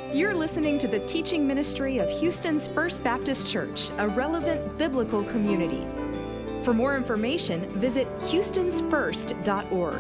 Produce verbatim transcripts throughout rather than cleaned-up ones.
You're listening to the teaching ministry of Houston's First Baptist Church, a relevant biblical community. For more information, visit houstons first dot org.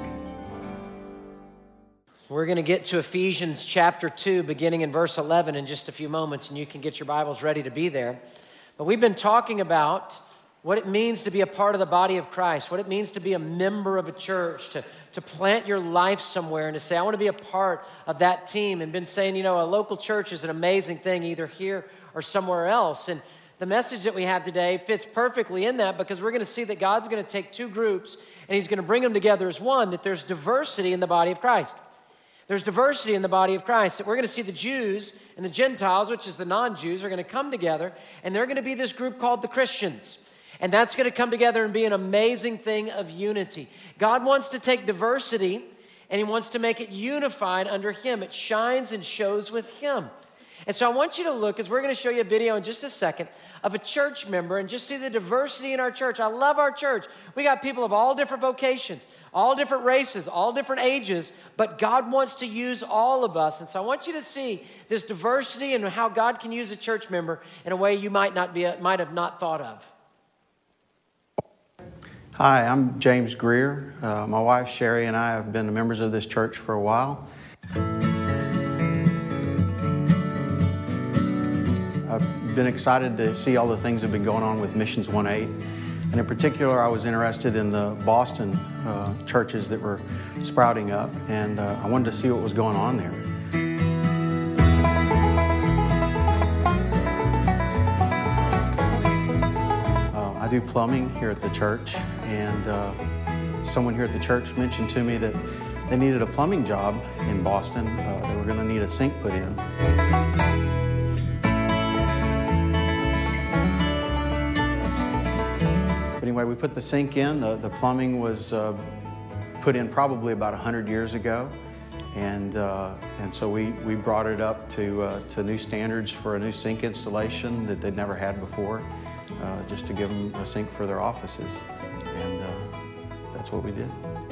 We're going to get to Ephesians chapter two, beginning in verse eleven in just a few moments, and you can get your Bibles ready to be there. But we've been talking about what it means to be a part of the body of Christ, what it means to be a member of a church, to, to plant your life somewhere and to say, I want to be a part of that team, and been saying, you know, a local church is an amazing thing, either here or somewhere else. And the message that we have today fits perfectly in that, because we're going to see that God's going to take two groups and he's going to bring them together as one, that there's diversity in the body of Christ. There's diversity in the body of Christ, that we're going to see the Jews and the Gentiles, which is the non-Jews, are going to come together, and they're going to be this group called the Christians. And that's going to come together and be an amazing thing of unity. God wants to take diversity and he wants to make it unified under him. It shines and shows with him. And so I want you to look, as we're going to show you a video in just a second, of a church member and just see the diversity in our church. I love our church. We got people of all different vocations, all different races, all different ages, but God wants to use all of us. And so I want you to see this diversity and how God can use a church member in a way you might not be, might have not thought of. Hi, I'm James Greer. Uh, my wife Sherry and I have been members of this church for a while. I've been excited to see all the things that have been going on with Missions one eight. And in particular, I was interested in the Boston uh, churches that were sprouting up, and uh, I wanted to see what was going on there. I do plumbing here at the church, and uh, someone here at the church mentioned to me that they needed a plumbing job in Boston. Uh, they were going to need a sink put in. But anyway, we put the sink in. The, the plumbing was uh, put in probably about one hundred years ago, and uh, and so we, we brought it up to, uh, to new standards for a new sink installation that they'd never had before. Uh, just to give them a sink for their offices, and uh, that's what we did.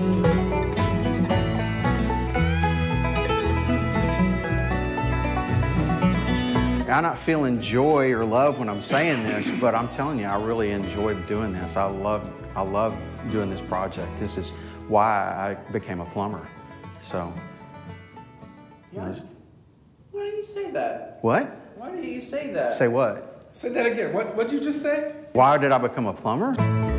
I'm not feeling joy or love when I'm saying this, but I'm telling you, I really enjoy doing this. I love, I love doing this project. This is why I became a plumber. So. What? Why do you say that? What? Why do you say that? Say what? Say that again. What What did you just say? Why did I become a plumber?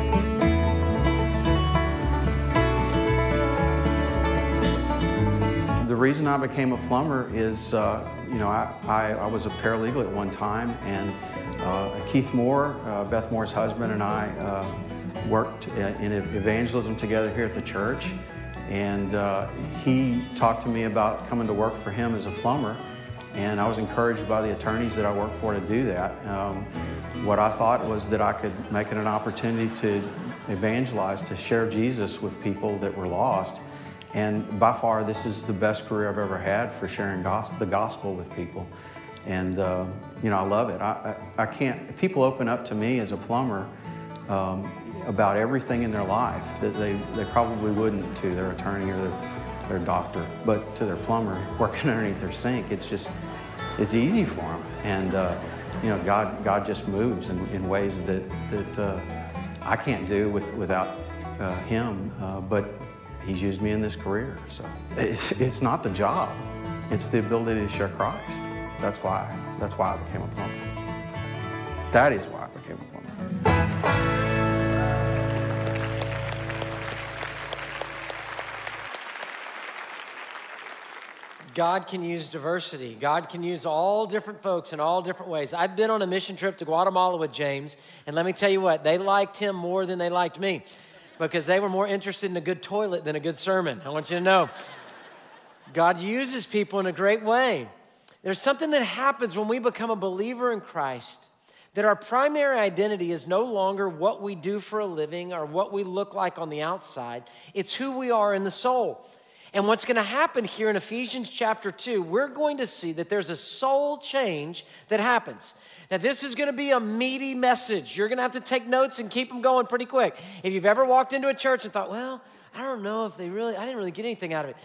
The reason I became a plumber is, uh, you know, I, I, I was a paralegal at one time, and uh, Keith Moore, uh, Beth Moore's husband, and I uh, worked in evangelism together here at the church, and uh, he talked to me about coming to work for him as a plumber. And I was encouraged by the attorneys that I worked for to do that. Um, what I thought was that I could make it an opportunity to evangelize, to share Jesus with people that were lost. And by far, this is the best career I've ever had for sharing gos- the gospel with people. And, uh, you know, I love it. I, I, I can't, people open up to me as a plumber um, about everything in their life that they, they probably wouldn't to their attorney or their their doctor, but to their plumber working underneath their sink, it's just, it's easy for them. And, uh, you know, God God just moves in, in ways that, that uh, I can't do with, without uh, him, uh, but he's used me in this career. So it's, it's not the job, it's the ability to share Christ. That's why, that's why I became a plumber. That is why I became a plumber. God can use diversity. God can use all different folks in all different ways. I've been on a mission trip to Guatemala with James, and let me tell you what, they liked him more than they liked me, because they were more interested in a good toilet than a good sermon. I want you to know. God uses people in a great way. There's something that happens when we become a believer in Christ, that our primary identity is no longer what we do for a living or what we look like on the outside. It's who we are in the soul. And what's going to happen here in Ephesians chapter two, we're going to see that there's a soul change that happens. Now, this is going to be a meaty message. You're going to have to take notes and keep them going pretty quick. If you've ever walked into a church and thought, well, I don't know if they really, I didn't really get anything out of it.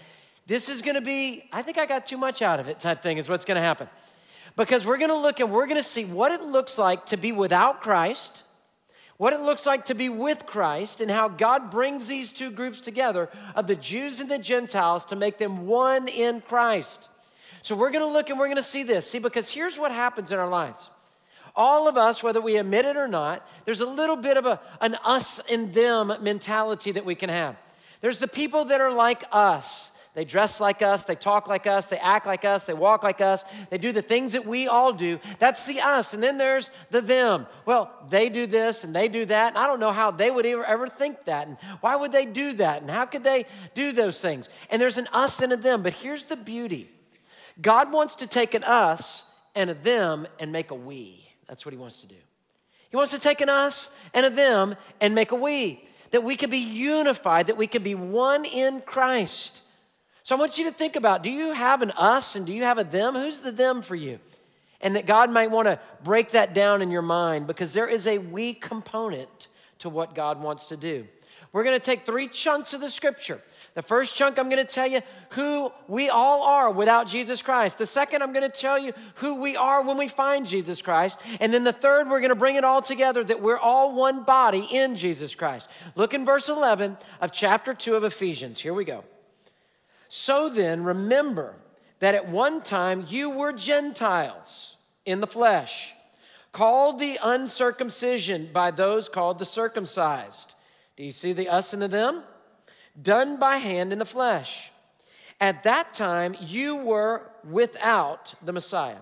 This is gonna be, I think I got too much out of it type thing is what's gonna happen. Because we're gonna look and we're gonna see what it looks like to be without Christ, what it looks like to be with Christ, and how God brings these two groups together of the Jews and the Gentiles to make them one in Christ. So we're gonna look and we're gonna see this. See, because here's what happens in our lives. All of us, whether we admit it or not, there's a little bit of a, an us and them mentality that we can have. There's the people that are like us. They dress like us, they talk like us, they act like us, they walk like us, they do the things that we all do. That's the us. And then there's the them. Well, they do this and they do that, and I don't know how they would ever, ever think that, and why would they do that, and how could they do those things? And there's an us and a them, but here's the beauty. God wants to take an us and a them and make a we. That's what he wants to do. He wants to take an us and a them and make a we, that we can be unified, that we can be one in Christ. So I want you to think about, do you have an us and do you have a them? Who's the them for you? And that God might want to break that down in your mind, because there is a we component to what God wants to do. We're going to take three chunks of the scripture. The first chunk, I'm going to tell you who we all are without Jesus Christ. The second, I'm going to tell you who we are when we find Jesus Christ. And then the third, we're going to bring it all together, that we're all one body in Jesus Christ. Look in verse eleven of chapter two of Ephesians. Here we go. So then, remember that at one time you were Gentiles in the flesh, called the uncircumcision by those called the circumcised. Do you see the us and the them? Done by hand in the flesh. At that time you were without the Messiah,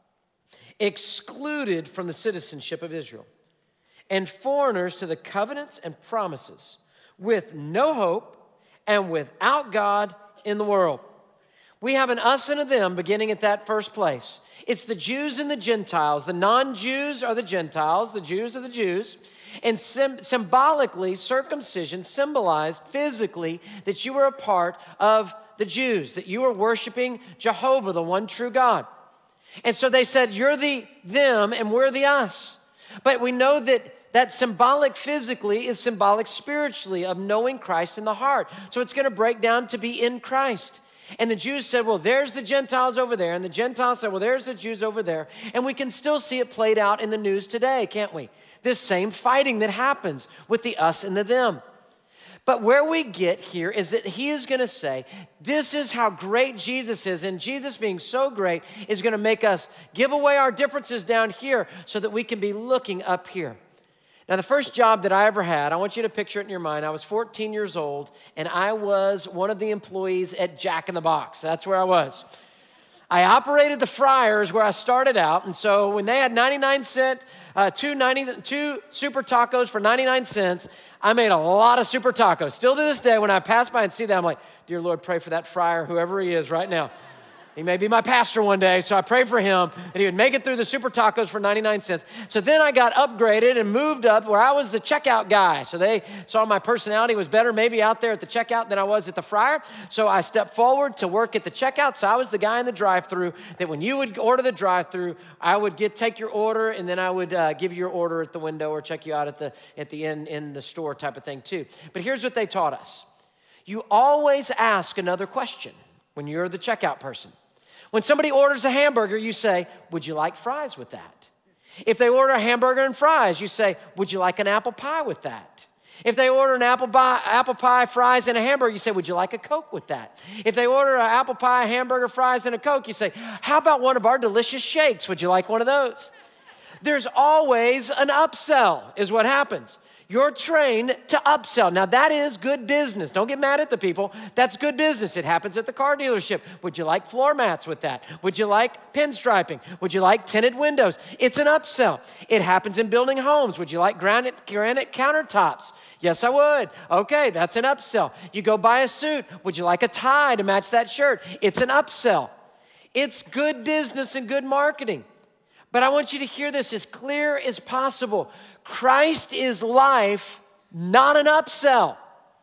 excluded from the citizenship of Israel, and foreigners to the covenants and promises, with no hope and without God in the world. We have an us and a them beginning at that first place. It's the Jews and the Gentiles. The non-Jews are the Gentiles. The Jews are the Jews. And sim- symbolically, circumcision symbolized physically that you were a part of the Jews, that you were worshiping Jehovah, the one true God. And so they said, you're the them and we're the us. But we know that that symbolic physically is symbolic spiritually of knowing Christ in the heart. So it's going to break down to be in Christ. And the Jews said, well, there's the Gentiles over there. And the Gentiles said, well, there's the Jews over there. And we can still see it played out in the news today, can't we? This same fighting that happens with the us and the them. But where we get here is that he is going to say, this is how great Jesus is. And Jesus being so great is going to make us give away our differences down here so that we can be looking up here. Now, the first job that I ever had, I want you to picture it in your mind. I was fourteen years old, and I was one of the employees at Jack in the Box. That's where I was. I operated the fryers where I started out, and so when they had ninety-nine cent, uh, two, ninety, two super tacos for ninety-nine cents, I made a lot of super tacos. Still to this day, when I pass by and see that, I'm like, dear Lord, pray for that fryer, whoever he is right now. He may be my pastor one day, so I pray for him that he would make it through the super tacos for ninety-nine cents. So then I got upgraded and moved up where I was the checkout guy. So they saw my personality was better maybe out there at the checkout than I was at the fryer. So I stepped forward to work at the checkout. So I was the guy in the drive-thru that when you would order the drive-thru, I would get take your order, and then I would uh, give you your order at the window or check you out at the at the end in the store type of thing too. But here's what they taught us. You always ask another question when you're the checkout person. When somebody orders a hamburger, you say, would you like fries with that? If they order a hamburger and fries, you say, would you like an apple pie with that? If they order an apple pie, apple pie, fries, and a hamburger, you say, would you like a Coke with that? If they order an apple pie, hamburger, fries, and a Coke, you say, how about one of our delicious shakes? Would you like one of those? There's always an upsell is what happens. You're trained to upsell. Now, that is good business. Don't get mad at the people. That's good business. It happens at the car dealership. Would you like floor mats with that? Would you like pinstriping? Would you like tinted windows? It's an upsell. It happens in building homes. Would you like granite, granite countertops? Yes, I would. Okay, that's an upsell. You go buy a suit. Would you like a tie to match that shirt? It's an upsell. It's good business and good marketing. But I want you to hear this as clear as possible. Christ is life, not an upsell.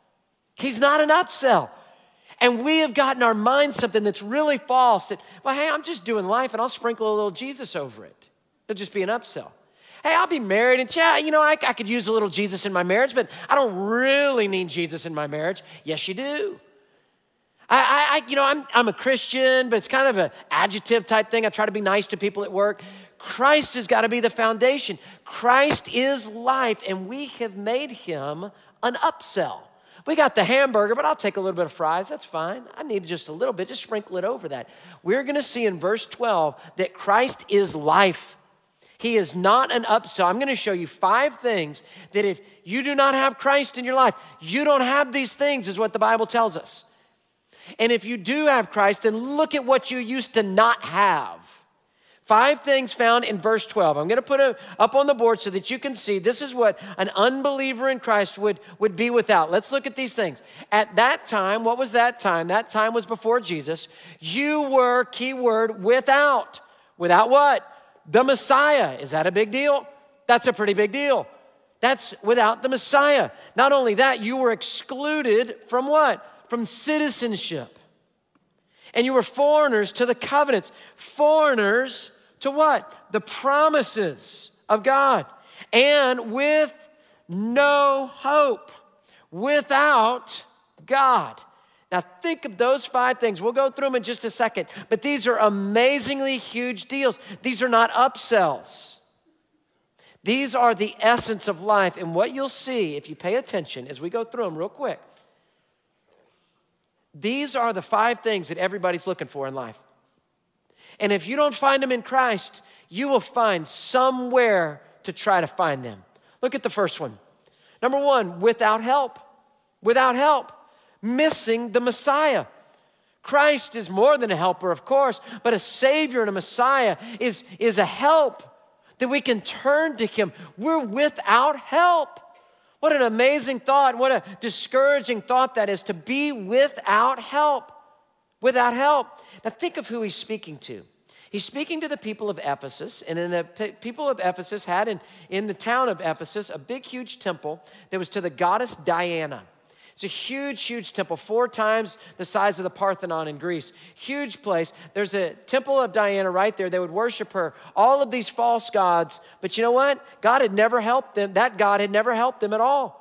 He's not an upsell. And we have gotten our mind something that's really false. That, well, hey, I'm just doing life and I'll sprinkle a little Jesus over it. It'll just be an upsell. Hey, I'll be married and yeah, you know, I, I could use a little Jesus in my marriage, but I don't really need Jesus in my marriage. Yes, you do. I, I, you know, I'm, I'm a Christian, but it's kind of an adjective type thing. I try to be nice to people at work. Christ has got to be the foundation. Christ is life, and we have made him an upsell. We got the hamburger, but I'll take a little bit of fries. That's fine. I need just a little bit. Just sprinkle it over that. We're going to see in verse twelve that Christ is life. He is not an upsell. I'm going to show you five things that if you do not have Christ in your life, you don't have these things, is what the Bible tells us. And if you do have Christ, then look at what you used to not have. Five things found in verse twelve. I'm going to put it up on the board so that you can see this is what an unbeliever in Christ would, would be without. Let's look at these things. At that time, what was that time? That time was before Jesus. You were, key word, without. Without what? The Messiah. Is that a big deal? That's a pretty big deal. That's without the Messiah. Not only that, you were excluded from what? From citizenship. And you were foreigners to the covenants. Foreigners to what? The promises of God. And with no hope. Without God. Now think of those five things. We'll go through them in just a second. But these are amazingly huge deals. These are not upsells. These are the essence of life. And what you'll see if you pay attention as we go through them real quick. These are the five things that everybody's looking for in life. And if you don't find them in Christ, you will find somewhere to try to find them. Look at the first one. Number one, without help. Without help. Missing the Messiah. Christ is more than a helper, of course, but a Savior and a Messiah is, is a help that we can turn to him. We're without help. What an amazing thought. What a discouraging thought that is, to be without help. Without help. Now think of who he's speaking to. He's speaking to the people of Ephesus, and then the p- people of Ephesus had in, in the town of Ephesus a big, huge temple that was to the goddess Diana. It's a huge, huge temple, four times the size of the Parthenon in Greece. Huge place. There's a temple of Diana right there. They would worship her. All of these false gods. But you know what? God had never helped them. That God had never helped them at all.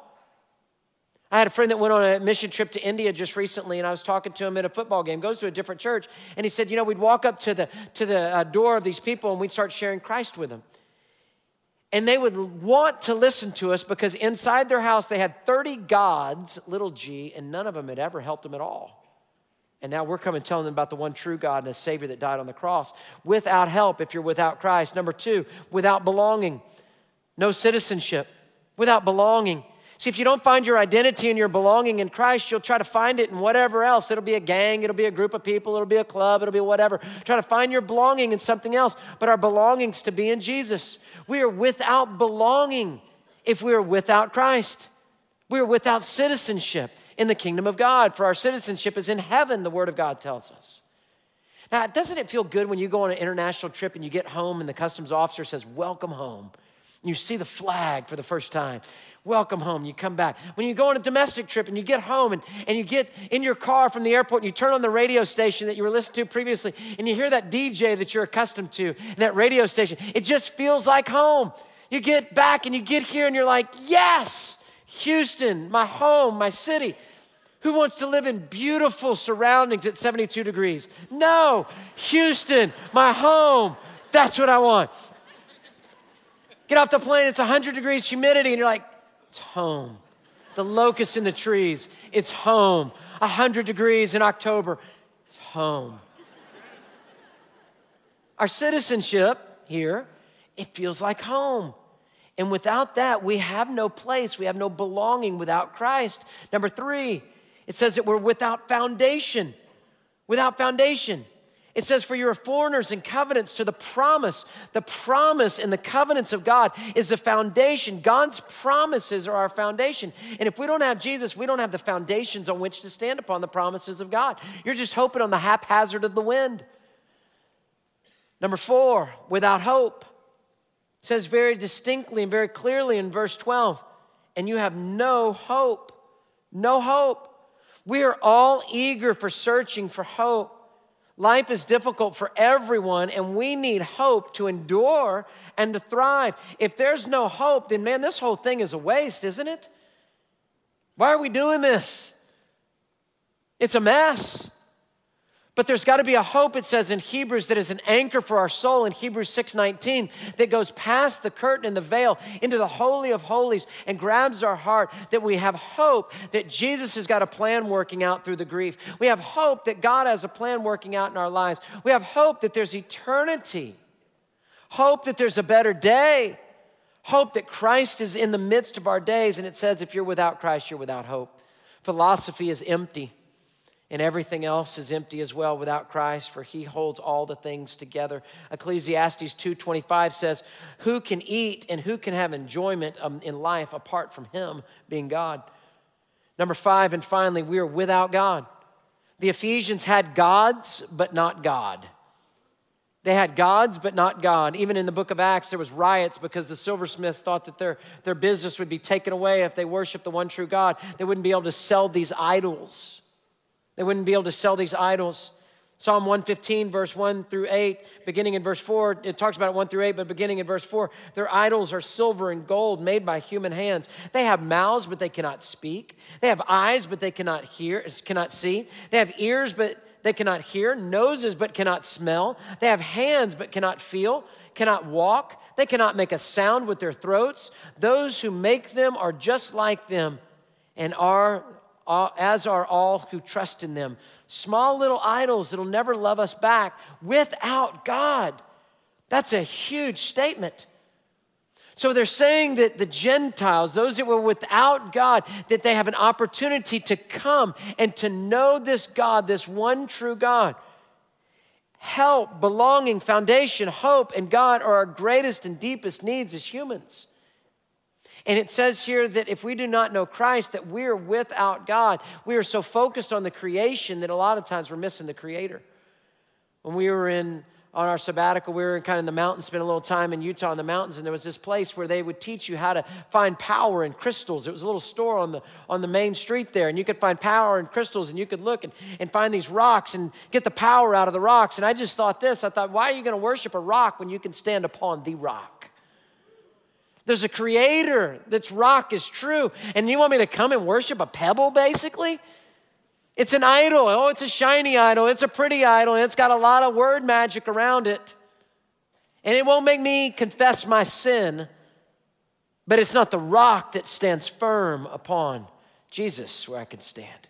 I had a friend that went on a mission trip to India just recently, and I was talking to him at a football game. Goes to a different church. And he said, you know, we'd walk up to the, to the uh, door of these people, and we'd start sharing Christ with them. And they would want to listen to us because inside their house they had thirty gods, little g, and none of them had ever helped them at all. And now we're coming telling them about the one true God and a Savior that died on the cross. Without help if you're without Christ. Number two, without belonging. No citizenship. Without belonging. See, if you don't find your identity and your belonging in Christ, you'll try to find it in whatever else. It'll be a gang, it'll be a group of people, it'll be a club, it'll be whatever. Try to find your belonging in something else. But our belonging's to be in Jesus. We are without belonging if we are without Christ. We are without citizenship in the kingdom of God. For our citizenship is in heaven, the Word of God tells us. Now, doesn't it feel good when you go on an international trip and you get home and the customs officer says, welcome home. You see the flag for the first time. Welcome home. You come back. When you go on a domestic trip and you get home and, and you get in your car from the airport and you turn on the radio station that you were listening to previously and you hear that D J that you're accustomed to, that radio station, it just feels like home. You get back and you get here and you're like, yes, Houston, my home, my city. Who wants to live in beautiful surroundings at seventy-two degrees? No, Houston, my home. That's what I want. Get off the plane, it's one hundred degrees humidity, and you're like, it's home. The locusts in the trees, it's home. one hundred degrees in October, it's home. Our citizenship here, it feels like home. And without that, we have no place. We have no belonging without Christ. Number three, it says that we're without foundation. Without foundation. It says, for you are foreigners and covenants to the promise. The promise and the covenants of God is the foundation. God's promises are our foundation. And if we don't have Jesus, we don't have the foundations on which to stand upon the promises of God. You're just hoping on the haphazard of the wind. Number four, without hope. It says very distinctly and very clearly in verse twelve, and you have no hope. No hope. We are all eager for searching for hope. Life is difficult for everyone, and we need hope to endure and to thrive. If there's no hope, then man, this whole thing is a waste, isn't it? Why are we doing this? It's a mess. But there's got to be a hope, it says in Hebrews, that is an anchor for our soul in Hebrews six nineteen, that goes past the curtain and the veil into the Holy of Holies and grabs our heart, that we have hope that Jesus has got a plan working out through the grief. We have hope that God has a plan working out in our lives. We have hope that there's eternity, hope that there's a better day, hope that Christ is in the midst of our days. And it says if you're without Christ, you're without hope. Philosophy is empty. And everything else is empty as well without Christ, for he holds all the things together. Ecclesiastes two twenty-five says, who can eat and who can have enjoyment in life apart from him being God? Number five, and finally, we are without God. The Ephesians had gods, but not God. They had gods, but not God. Even in the book of Acts, there was riots because the silversmiths thought that their, their business would be taken away if they worshiped the one true God. They wouldn't be able to sell these idols. They wouldn't be able to sell these idols. Psalm one fifteen, verse one through eight, beginning in verse four, it talks about it one through eight, but beginning in verse four, their idols are silver and gold made by human hands. They have mouths, but they cannot speak. They have eyes, but they cannot hear, cannot see. They have ears, but they cannot hear, noses, but cannot smell. They have hands, but cannot feel, cannot walk. They cannot make a sound with their throats. Those who make them are just like them and are as are all who trust in them. Small little idols that'll never love us back without God. That's a huge statement. So they're saying that the Gentiles, those that were without God, that they have an opportunity to come and to know this God, this one true God. Help, belonging, foundation, hope, and God are our greatest and deepest needs as humans. And it says here that if we do not know Christ, that we're without God. We are so focused on the creation that a lot of times we're missing the Creator. When we were in on our sabbatical, we were in kind of in the mountains, spent a little time in Utah in the mountains, and there was this place where they would teach you how to find power in crystals. It was a little store on the on the main street there, and you could find power in crystals, and you could look and, and find these rocks and get the power out of the rocks. And I just thought this, I thought, why are you going to worship a rock when you can stand upon the rock? There's a creator that's rock is true. And you want me to come and worship a pebble, basically? It's an idol. Oh, it's a shiny idol. It's a pretty idol. And it's got a lot of word magic around it. And it won't make me confess my sin. But it's not the rock that stands firm upon Jesus where I can stand.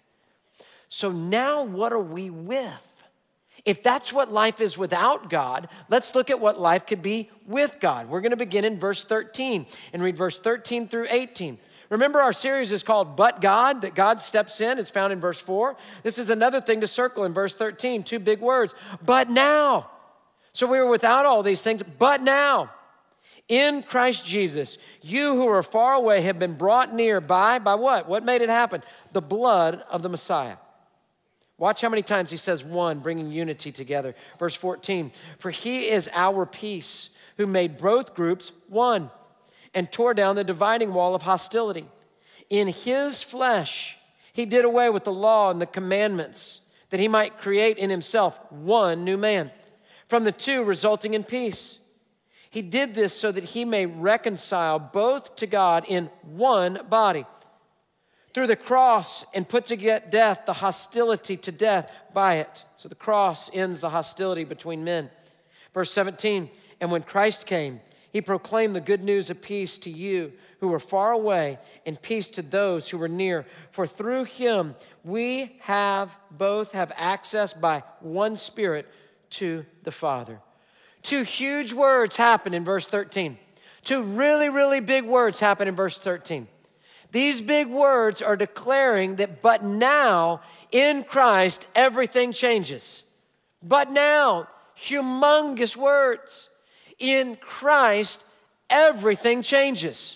So now what are we with? If that's what life is without God, let's look at what life could be with God. We're going to begin in verse thirteen and read verse thirteen through eighteen. Remember, our series is called But God, that God steps in. It's found in verse four. This is another thing to circle in verse thirteen, two big words. But now. So we were without all these things, but now. In Christ Jesus, you who are far away have been brought near by, by what? What made it happen? The blood of the Messiah. Watch how many times he says one, bringing unity together. Verse fourteen, for he is our peace, who made both groups one and tore down the dividing wall of hostility. In his flesh, he did away with the law and the commandments, that he might create in himself one new man, from the two resulting in peace. He did this so that he may reconcile both to God in one body, through the cross, and put to get death the hostility to death by it. So the cross ends the hostility between men. Verse seventeen, and when Christ came, he proclaimed the good news of peace to you who were far away and peace to those who were near. For through him we have both have access by one Spirit to the Father. Two huge words happen in verse thirteen. Two really, really big words happen in verse thirteen. These big words are declaring that, but now, in Christ, everything changes. But now, humongous words. In Christ, everything changes.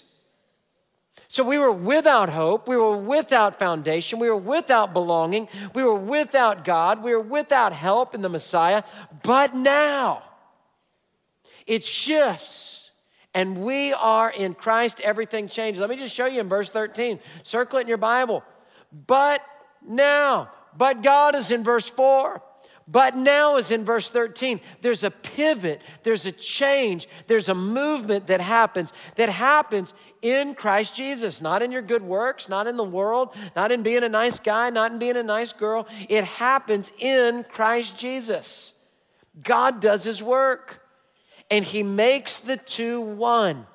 So we were without hope. We were without foundation. We were without belonging. We were without God. We were without help in the Messiah. But now, it shifts. And we are in Christ, everything changes. Let me just show you in verse thirteen. Circle it in your Bible. But now, but God is in verse four. But now is in verse thirteen. There's a pivot, there's a change, there's a movement that happens, that happens in Christ Jesus, not in your good works, not in the world, not in being a nice guy, not in being a nice girl. It happens in Christ Jesus. God does his work, and he makes the two one.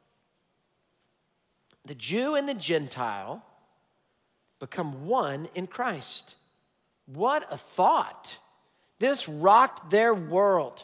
The Jew and the Gentile become one in Christ. What a thought. This rocked their world.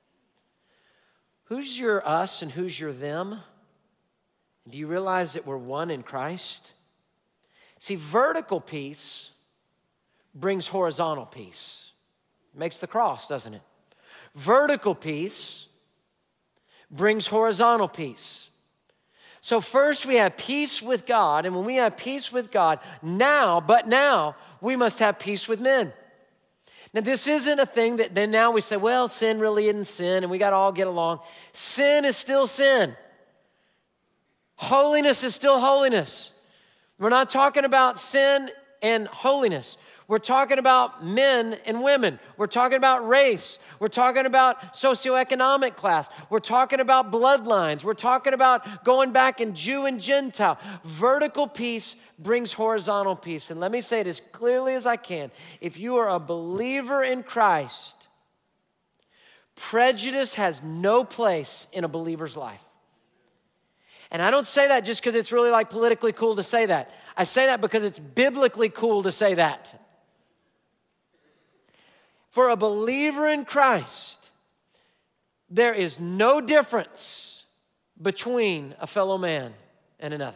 Who's your us and who's your them? Do you realize that we're one in Christ? See, vertical peace brings horizontal peace. It makes the cross, doesn't it? Vertical peace brings horizontal peace. So first we have peace with God, and when we have peace with God, now, but now, we must have peace with men. Now this isn't a thing that then now we say, well, sin really isn't sin, and we got to all get along. Sin is still sin. Holiness is still holiness. We're not talking about sin and holiness. We're talking about men and women. We're talking about race. We're talking about socioeconomic class. We're talking about bloodlines. We're talking about going back in Jew and Gentile. Vertical peace brings horizontal peace. And let me say it as clearly as I can. If you are a believer in Christ, prejudice has no place in a believer's life. And I don't say that just because it's really like politically cool to say that. I say that because it's biblically cool to say that. For a believer in Christ, there is no difference between a fellow man and another.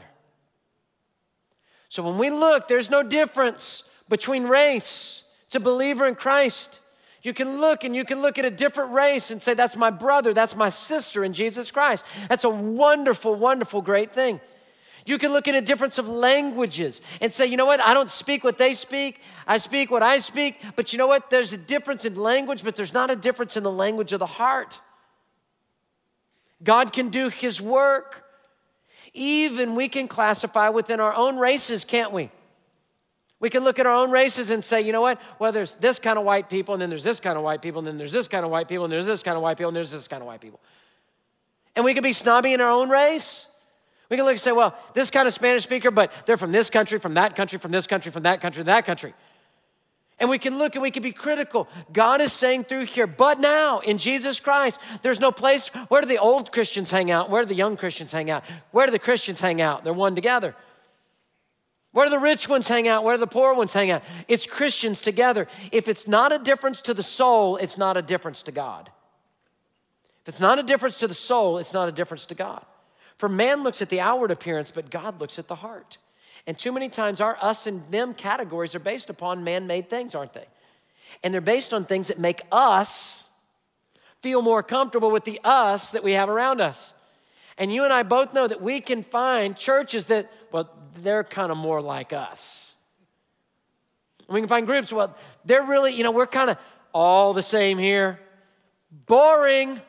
So when we look, there's no difference between race. It's a believer in Christ. You can look and you can look at a different race and say, that's my brother, that's my sister in Jesus Christ. That's a wonderful, wonderful, great thing. You can look at a difference of languages and say, you know what, I don't speak what they speak, I speak what I speak, but you know what, there's a difference in language, but there's not a difference in the language of the heart. God can do his work. Even we can classify within our own races, can't we? We can look at our own races and say, you know what? Well, there's this kind of white people, and then there's this kind of white people, and then there's this kind of white people, and there's this kind of white people, and there's this kind of white people. And we can be snobby in our own race. We can look and say, well, this kind of Spanish speaker, but they're from this country, from that country, from this country, from that country, that country. And we can look and we can be critical. God is saying through here, but now in Jesus Christ, there's no place. Where do the old Christians hang out? Where do the young Christians hang out? Where do the Christians hang out? They're one together. Where do the rich ones hang out? Where do the poor ones hang out? It's Christians together. If it's not a difference to the soul, it's not a difference to God. If it's not a difference to the soul, it's not a difference to God. For man looks at the outward appearance, but God looks at the heart. And too many times our us and them categories are based upon man-made things, aren't they? And they're based on things that make us feel more comfortable with the us that we have around us. And you and I both know that we can find churches that, well, they're kind of more like us. And we can find groups, well, they're really, you know, we're kind of all the same here. Boring.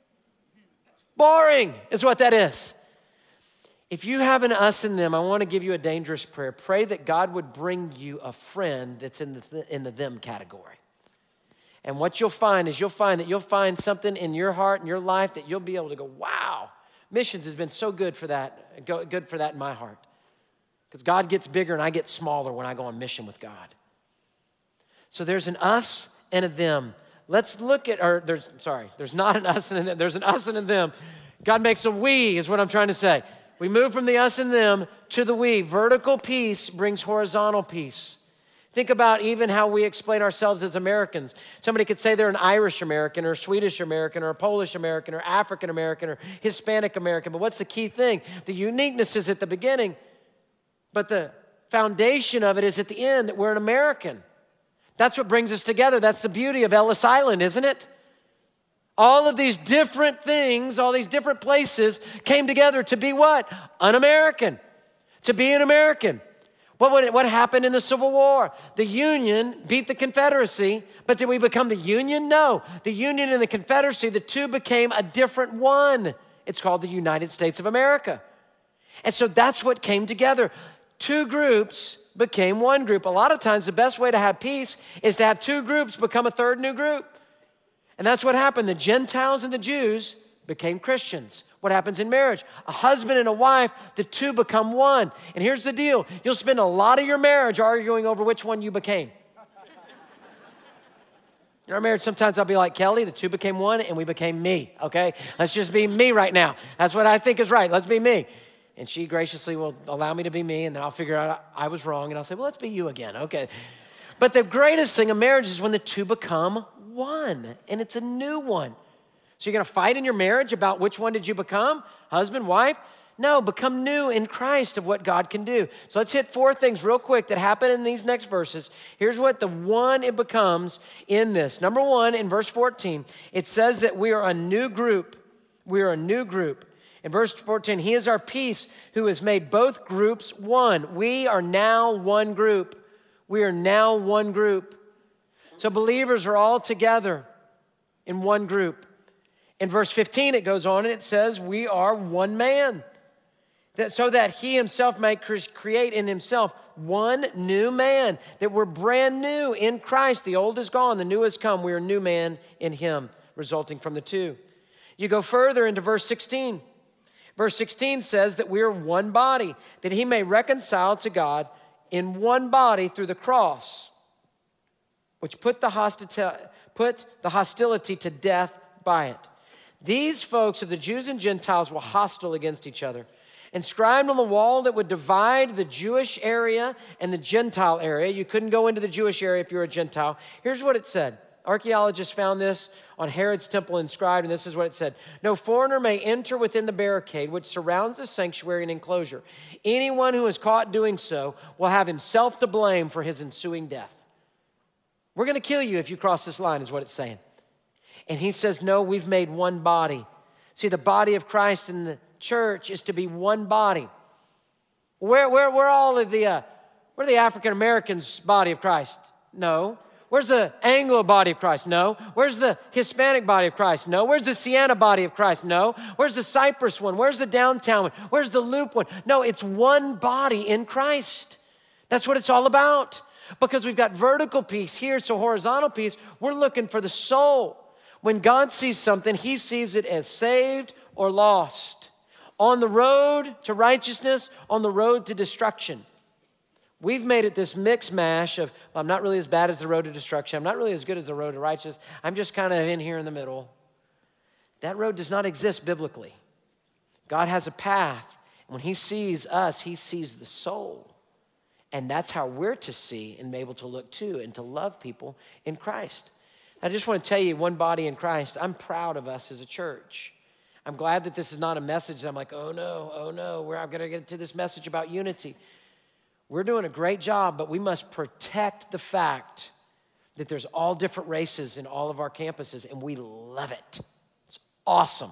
Boring is what that is. If you have an us and them, I want to give you a dangerous prayer. Pray that God would bring you a friend that's in the, th- in the them category. And what you'll find is you'll find that you'll find something in your heart and your life that you'll be able to go, wow, missions has been so good for that, good for that in my heart. Because God gets bigger and I get smaller when I go on mission with God. So there's an us and a them. Let's look at, or there's, sorry, there's not an us and a them. There's an us and a them. God makes a we is what I'm trying to say. We move from the us and them to the we. Vertical peace brings horizontal peace. Think about even how we explain ourselves as Americans. Somebody could say they're an Irish American or a Swedish American or a Polish American or African American or Hispanic American. But what's the key thing? The uniqueness is at the beginning, but the foundation of it is at the end that we're an American. That's what brings us together. That's the beauty of Ellis Island, isn't it? All of these different things, all these different places came together to be what? An American. To be an American. What, would it, what happened in the Civil War? The Union beat the Confederacy, but did we become the Union? No. The Union and the Confederacy, the two became a different one. It's called the United States of America. And so that's what came together. Two groups became one group. A lot of times the best way to have peace is to have two groups become a third new group. And that's what happened. The Gentiles and the Jews became Christians. What happens in marriage? A husband and a wife, the two become one. And here's the deal. You'll spend a lot of your marriage arguing over which one you became. In our marriage, sometimes I'll be like, Kelly, the two became one and we became me, okay? Let's just be me right now. That's what I think is right. Let's be me. And she graciously will allow me to be me, and then I'll figure out I was wrong, and I'll say, well, let's be you again, okay? But the greatest thing of marriage is when the two become one, and it's a new one. So you're going to fight in your marriage about which one did you become? Husband, wife? No, become new in Christ of what God can do. So let's hit four things real quick that happen in these next verses. Here's what the one it becomes in this. Number one, in verse fourteen, it says that we are a new group. We are a new group. In verse fourteen, he is our peace who has made both groups one. We are now one group. We are now one group. So believers are all together in one group. In verse fifteen, it goes on and it says, we are one man. That, so that he himself may create in himself one new man, that we're brand new in Christ. The old is gone, the new has come. We are a new man in him, resulting from the two. You go further into verse sixteen. Verse sixteen says that we are one body, that he may reconcile to God in one body through the cross, which put the hostility, put the hostility to death by it. These folks of the Jews and Gentiles were hostile against each other. Inscribed on the wall that would divide the Jewish area and the Gentile area. You couldn't go into the Jewish area if you were a Gentile. Here's what it said. Archaeologists found this on Herod's temple inscribed, and this is what it said. No foreigner may enter within the barricade which surrounds the sanctuary and enclosure. Anyone who is caught doing so will have himself to blame for his ensuing death. We're going to kill you if you cross this line, is what it's saying. And he says, no, we've made one body. See, the body of Christ in the church is to be one body. Where, where, where all of the, uh, where are the African Americans' body of Christ? No. Where's the Anglo body of Christ? No. Where's the Hispanic body of Christ? No. Where's the Sienna body of Christ? No. Where's the Cypress one? Where's the downtown one? Where's the Loop one? No, it's one body in Christ. That's what it's all about. Because we've got vertical peace here, so horizontal peace, we're looking for the soul. When God sees something, he sees it as saved or lost. On the road to righteousness, on the road to destruction. We've made it this mix mash of, well, I'm not really as bad as the road to destruction. I'm not really as good as the road to righteousness. I'm just kind of in here in the middle. That road does not exist biblically. God has a path. When he sees us, he sees the soul. And that's how we're to see and be able to look to and to love people in Christ. I just want to tell you, one body in Christ, I'm proud of us as a church. I'm glad that this is not a message that I'm like, oh no, oh no, we're going to get to this message about unity. We're doing a great job, but we must protect the fact that there's all different races in all of our campuses, and we love it. It's awesome.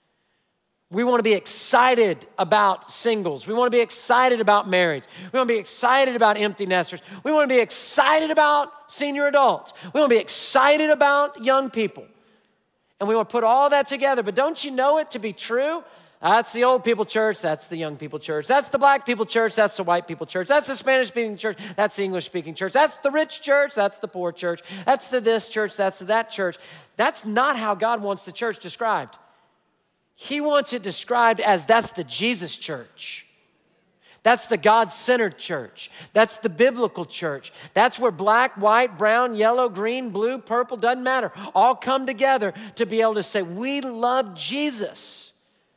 We want to be excited about singles. We want to be excited about marriage. We want to be excited about empty nesters. We want to be excited about senior adults. We want to be excited about young people. And we want to put all that together. But don't you know it to be true? That's the old people church. That's the young people church. That's the black people church. That's the white people church. That's the Spanish-speaking church. That's the English-speaking church. That's the rich church. That's the poor church. That's the this church. That's the that church. That's not how God wants the church described. He wants it described as that's the Jesus church. That's the God-centered church. That's the biblical church. That's where black, white, brown, yellow, green, blue, purple, doesn't matter, all come together to be able to say, we love Jesus.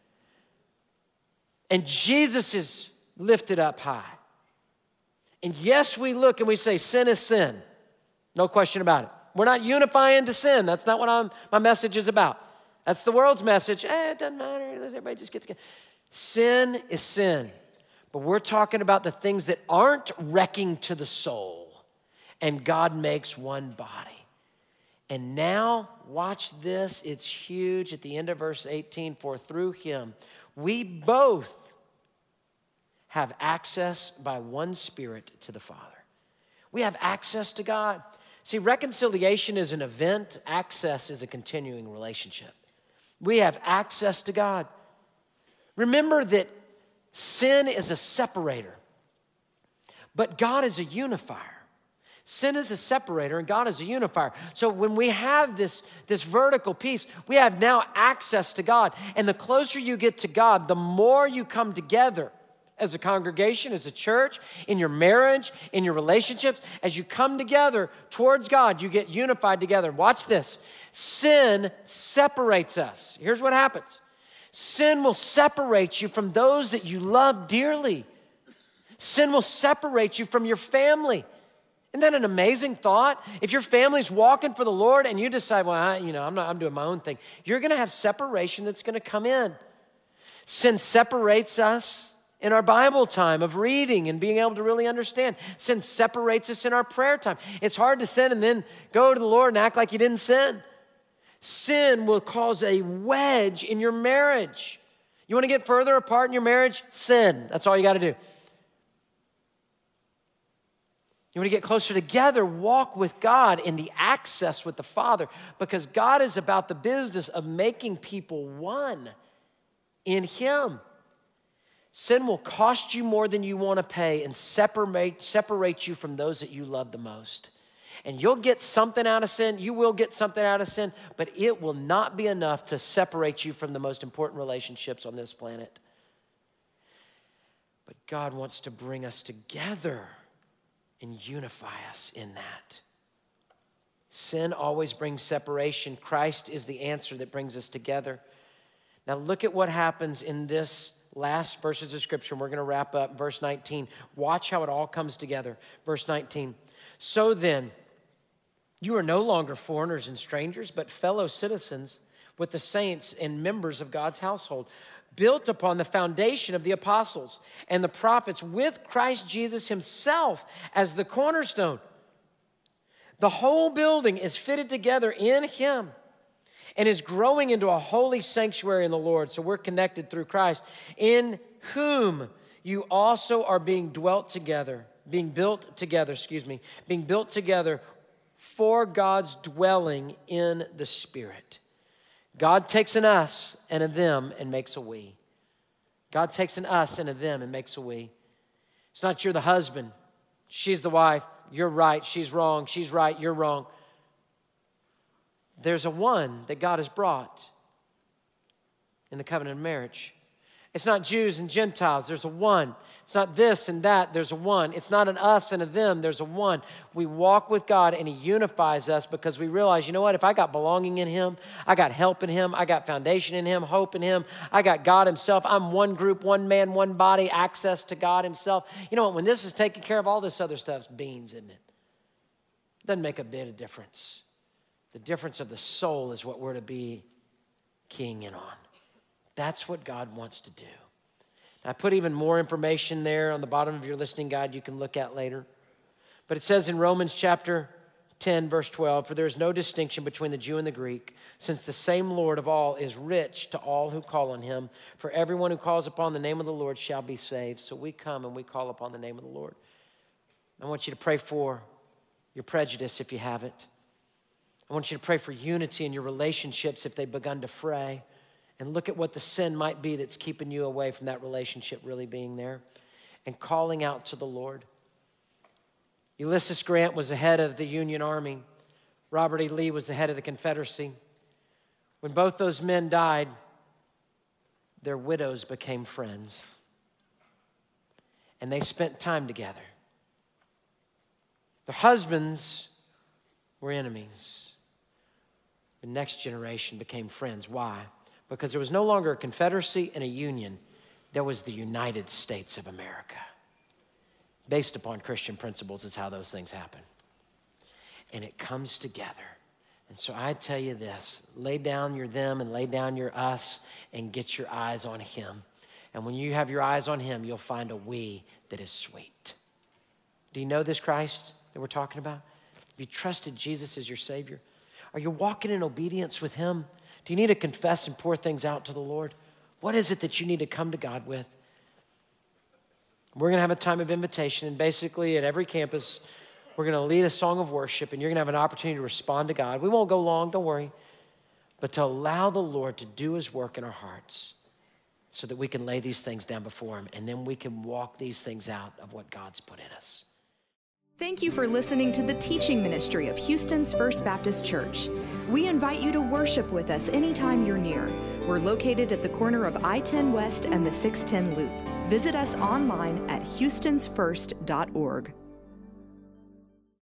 And Jesus is lifted up high. And yes, we look and we say, sin is sin. No question about it. We're not unifying to sin. That's not what I'm, my message is about. That's the world's message. Eh, it doesn't matter. Everybody just gets together. Sin is sin. But we're talking about the things that aren't wrecking to the soul. And God makes one body. And now, watch this. It's huge at the end of verse eighteen. For through him, we both have access by one Spirit to the Father. We have access to God. See, reconciliation is an event. Access is a continuing relationship. We have access to God. Remember that sin is a separator. But God is a unifier. Sin is a separator and God is a unifier. So when we have this, this vertical piece, we have now access to God. And the closer you get to God, the more you come together as a congregation, as a church, in your marriage, in your relationships. As you come together towards God, you get unified together. Watch this. Sin separates us. Here's what happens. Sin will separate you from those that you love dearly. Sin will separate you from your family. Isn't that an amazing thought? If your family's walking for the Lord and you decide, well, I, you know, I'm not, I'm doing my own thing, you're going to have separation that's going to come in. Sin separates us in our Bible time of reading and being able to really understand. Sin separates us in our prayer time. It's hard to sin and then go to the Lord and act like you didn't sin. Sin will cause a wedge in your marriage. You want to get further apart in your marriage? Sin. That's all you got to do. You want to get closer together, walk with God in the access with the Father, because God is about the business of making people one in Him. Sin will cost you more than you want to pay and separate, separate you from those that you love the most. And you'll get something out of sin, you will get something out of sin, but it will not be enough to separate you from the most important relationships on this planet. But God wants to bring us together and unify us in that. Sin always brings separation. Christ is the answer that brings us together. Now look at what happens in this last verses of Scripture. We're going to wrap up verse nineteen. Watch how it all comes together. Verse nineteen. So then, you are no longer foreigners and strangers, but fellow citizens with the saints and members of God's household, built upon the foundation of the apostles and the prophets, with Christ Jesus Himself as the cornerstone. The whole building is fitted together in Him and is growing into a holy sanctuary in the Lord. So we're connected through Christ, in whom you also are being dwelt together, being built together, excuse me, being built together for God's dwelling in the Spirit. God takes an us and a them and makes a we. God takes an us and a them and makes a we. It's not you're the husband, she's the wife, you're right, she's wrong, she's right, you're wrong. There's a one that God has brought in the covenant of marriage. It's not Jews and Gentiles, there's a one. It's not this and that, there's a one. It's not an us and a them, there's a one. We walk with God and He unifies us because we realize, you know what, if I got belonging in Him, I got help in Him, I got foundation in Him, hope in Him, I got God Himself, I'm one group, one man, one body, access to God Himself. You know what, when this is taken care of, all this other stuff's beans, isn't it? It doesn't make a bit of difference. The difference of the soul is what we're to be keying in on. That's what God wants to do. I put even more information there on the bottom of your listening guide you can look at later. But it says in Romans chapter ten, verse twelve, for there is no distinction between the Jew and the Greek, since the same Lord of all is rich to all who call on Him. For everyone who calls upon the name of the Lord shall be saved. So we come and we call upon the name of the Lord. I want you to pray for your prejudice if you have it. I want you to pray for unity in your relationships if they've begun to fray. And look at what the sin might be that's keeping you away from that relationship really being there. And calling out to the Lord. Ulysses Grant was the head of the Union Army. Robert E. Lee was the head of the Confederacy. When both those men died, their widows became friends. And they spent time together. Their husbands were enemies. The next generation became friends. Why? Because there was no longer a confederacy and a union. There was the United States of America. Based upon Christian principles is how those things happen. And it comes together. And so I tell you this, lay down your them and lay down your us and get your eyes on Him. And when you have your eyes on Him, you'll find a we that is sweet. Do you know this Christ that we're talking about? Have you trusted Jesus as your Savior? Are you walking in obedience with Him? Do you need to confess and pour things out to the Lord? What is it that you need to come to God with? We're going to have a time of invitation, and basically at every campus, we're going to lead a song of worship, and you're going to have an opportunity to respond to God. We won't go long, don't worry, but to allow the Lord to do His work in our hearts so that we can lay these things down before Him, and then we can walk these things out of what God's put in us. Thank you for listening to the teaching ministry of Houston's First Baptist Church. We invite you to worship with us anytime you're near. We're located at the corner of I ten West and the six ten Loop. Visit us online at houstons first dot org.